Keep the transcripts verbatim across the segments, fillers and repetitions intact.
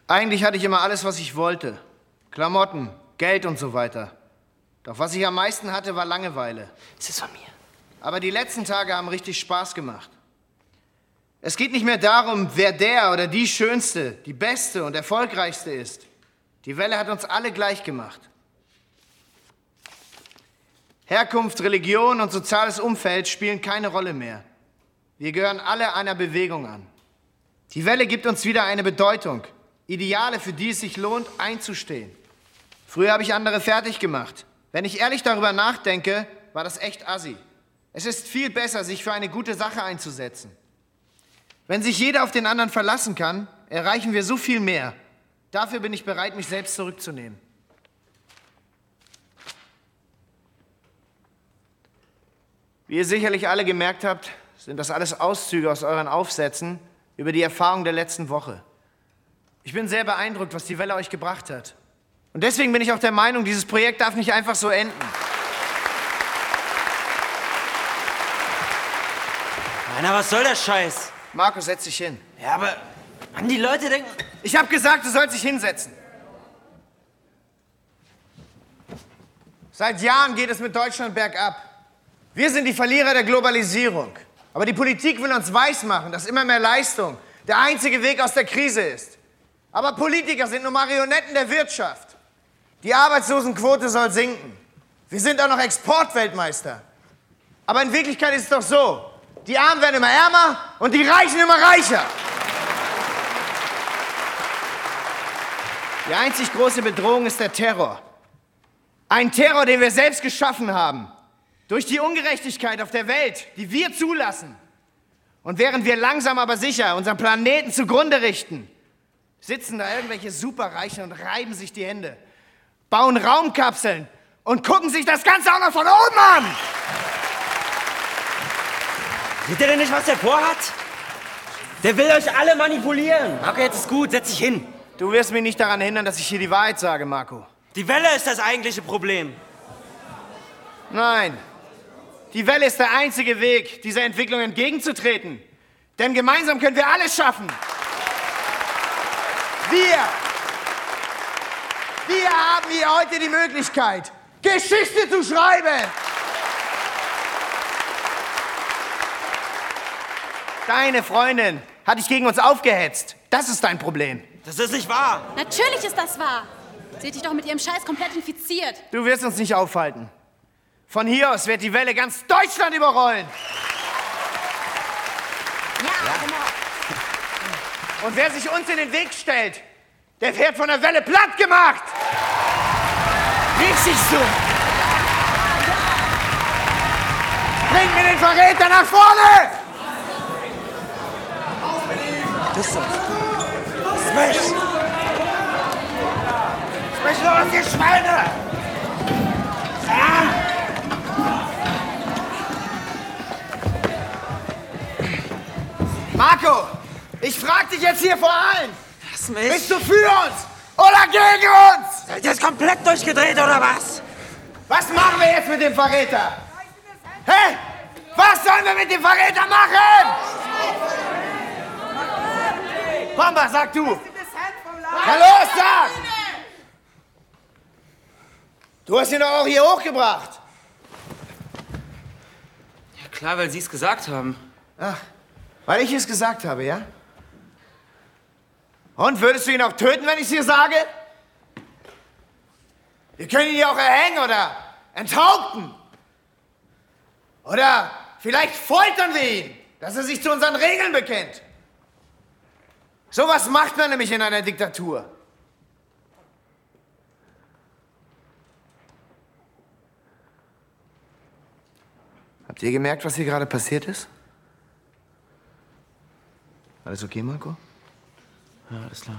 Eigentlich hatte ich immer alles, was ich wollte. Klamotten, Geld und so weiter. Doch was ich am meisten hatte, war Langeweile. Es ist von mir. Aber die letzten Tage haben richtig Spaß gemacht. Es geht nicht mehr darum, wer der oder die Schönste, die Beste und Erfolgreichste ist. Die Welle hat uns alle gleich gemacht. Herkunft, Religion und soziales Umfeld spielen keine Rolle mehr. Wir gehören alle einer Bewegung an. Die Welle gibt uns wieder eine Bedeutung. Ideale, für die es sich lohnt, einzustehen. Früher habe ich andere fertig gemacht. Wenn ich ehrlich darüber nachdenke, war das echt assi. Es ist viel besser, sich für eine gute Sache einzusetzen. Wenn sich jeder auf den anderen verlassen kann, erreichen wir so viel mehr. Dafür bin ich bereit, mich selbst zurückzunehmen. Wie ihr sicherlich alle gemerkt habt, sind das alles Auszüge aus euren Aufsätzen über die Erfahrung der letzten Woche. Ich bin sehr beeindruckt, was die Welle euch gebracht hat. Und deswegen bin ich auch der Meinung, dieses Projekt darf nicht einfach so enden. Rainer, was soll der Scheiß? Marco, setz dich hin. Ja, aber Mann, die Leute denken... Ich habe gesagt, du sollst dich hinsetzen. Seit Jahren geht es mit Deutschland bergab. Wir sind die Verlierer der Globalisierung. Aber die Politik will uns weismachen, dass immer mehr Leistung der einzige Weg aus der Krise ist. Aber Politiker sind nur Marionetten der Wirtschaft. Die Arbeitslosenquote soll sinken. Wir sind auch noch Exportweltmeister. Aber in Wirklichkeit ist es doch so, die Armen werden immer ärmer und die Reichen immer reicher. Die einzig große Bedrohung ist der Terror. Ein Terror, den wir selbst geschaffen haben. Durch die Ungerechtigkeit auf der Welt, die wir zulassen. Und während wir langsam aber sicher unseren Planeten zugrunde richten, sitzen da irgendwelche Superreiche und reiben sich die Hände, bauen Raumkapseln und gucken sich das Ganze auch noch von oben an. Seht ihr denn nicht, was der vorhat? Der will euch alle manipulieren. Marco, jetzt ist gut, setz dich hin. Du wirst mich nicht daran hindern, dass ich hier die Wahrheit sage, Marco. Die Welle ist das eigentliche Problem. Nein, die Welle ist der einzige Weg, dieser Entwicklung entgegenzutreten. Denn gemeinsam können wir alles schaffen. Wir, wir haben hier heute die Möglichkeit, Geschichte zu schreiben. Deine Freundin hat dich gegen uns aufgehetzt. Das ist dein Problem. Das ist nicht wahr. Natürlich ist das wahr. Sie hat dich doch mit ihrem Scheiß komplett infiziert. Du wirst uns nicht aufhalten. Von hier aus wird die Welle ganz Deutschland überrollen. Ja, ja, genau. Und wer sich uns in den Weg stellt, der wird von der Welle platt gemacht. Richtig so. Bring mir den Verräter nach vorne! Das ist doch... Smash! Smash los, ihr Schweine! Ah! Marco, ich frag dich jetzt hier vor allen. Lass mich. Bist du für uns oder gegen uns? Seid ihr jetzt komplett durchgedreht oder was? Was machen wir jetzt mit dem Verräter? Hä? Hey, was sollen wir mit dem Verräter machen? Bamba, sag du. Na los, sag! Du hast ihn doch auch hier hochgebracht. Ja klar, weil Sie es gesagt haben. Ach, weil ich es gesagt habe, ja? Und würdest du ihn auch töten, wenn ich es dir sage? Wir können ihn ja auch erhängen oder enthaupten. Oder vielleicht foltern wir ihn, dass er sich zu unseren Regeln bekennt. Sowas macht man nämlich in einer Diktatur. Habt ihr gemerkt, was hier gerade passiert ist? Alles okay, Marco? Ja, alles klar.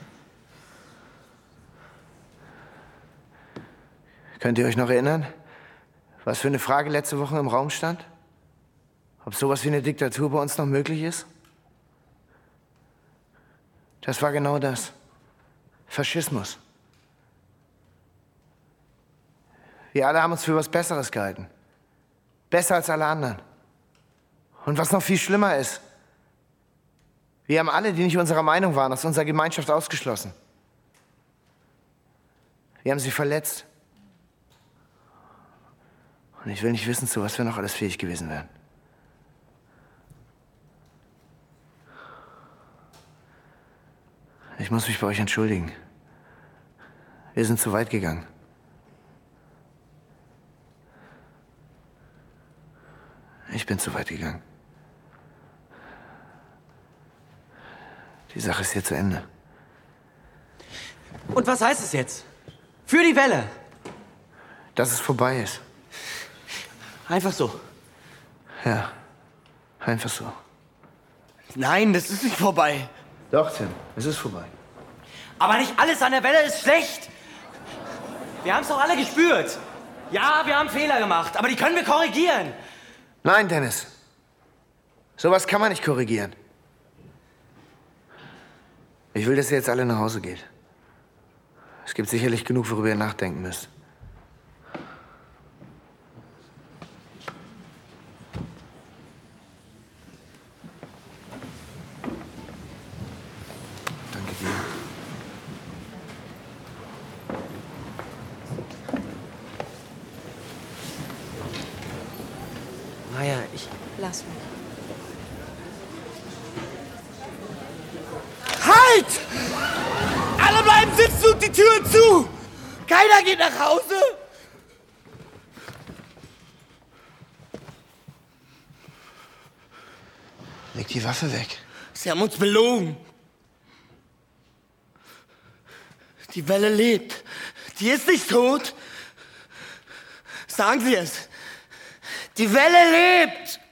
Könnt ihr euch noch erinnern, was für eine Frage letzte Woche im Raum stand? Ob sowas wie eine Diktatur bei uns noch möglich ist? Das war genau das. Faschismus. Wir alle haben uns für was Besseres gehalten. Besser als alle anderen. Und was noch viel schlimmer ist, Wir haben alle, die nicht unserer Meinung waren, aus unserer Gemeinschaft ausgeschlossen. Wir haben sie verletzt. Und ich will nicht wissen, zu was wir noch alles fähig gewesen wären. Ich muss mich bei euch entschuldigen. Wir sind zu weit gegangen. Ich bin zu weit gegangen. Die Sache ist hier zu Ende. Und was heißt es jetzt? Für die Welle. Dass es vorbei ist. Einfach so. Ja, einfach so. Nein, das ist nicht vorbei. Doch, Tim, es ist vorbei. Aber nicht alles an der Welle ist schlecht. Wir haben es doch alle gespürt. Ja, wir haben Fehler gemacht, aber die können wir korrigieren. Nein, Dennis. Sowas kann man nicht korrigieren. Ich will, dass ihr jetzt alle nach Hause geht. Es gibt sicherlich genug, worüber ihr nachdenken müsst. Danke dir. Maja, ich... Lass mich. Halt! Alle bleiben sitzen und die Türen zu! Keiner geht nach Hause! Leg die Waffe weg. Sie haben uns belogen. Die Welle lebt. Die ist nicht tot. Sagen Sie es. Die Welle lebt.